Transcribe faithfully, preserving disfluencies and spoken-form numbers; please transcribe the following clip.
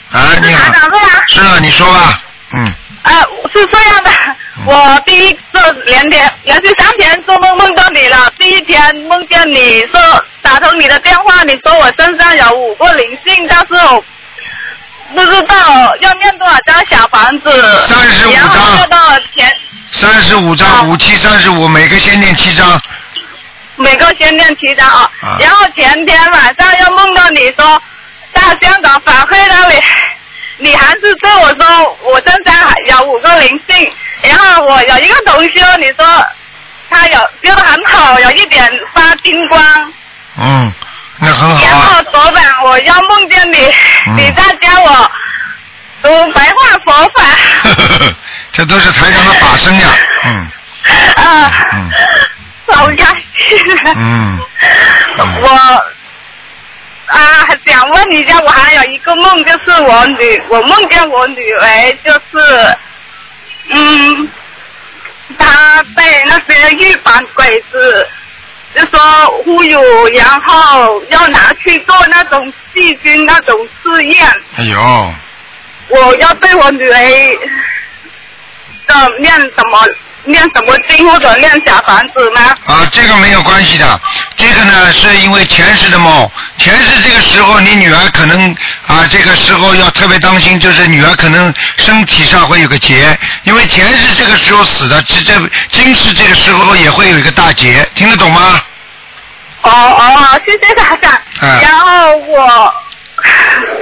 啊，你好。 是吧？ 是啊，你说吧。嗯。 呃，是这样的， 嗯、 我第一次连天连续三天做梦梦到你了。第一天梦见你说打通你的电话，你说我身上有五个灵性，但是我不知道要念多少张小房子。 三十五张。 然后念到前。 三十五张，五七三十五，每个先念七张。 每个先念七张啊。 啊然后前天晚上又梦到你说到香港法会那里。你还是对我说我身上有五个灵性，然后我有一个同学，你说他有就很好，有一点发金光。 嗯，那很好、啊。 然后昨晚我又梦见你，嗯、你在教我读白话佛法。 这都是台上的法身呀，嗯。 啊。 嗯。 好开心。 嗯。嗯我。啊，想问一下，我还有一个梦，就是我女，我梦见我女儿，就是，嗯，她被那些日本鬼子，就说忽悠，然后要拿去做那种细菌那种试验。 哎呦！ 我要对我女儿的念什么？念什么经或者念小房子吗？ 啊，这个没有关系的，这个呢是因为前世的梦，前世这个时候你女儿可能啊，这个时候要特别当心，就是女儿可能身体上会有个结，因为前世这个时候死的，这这今世这个时候也会有一个大结，听得懂吗？ 哦哦，谢谢台长。 嗯。 然后我。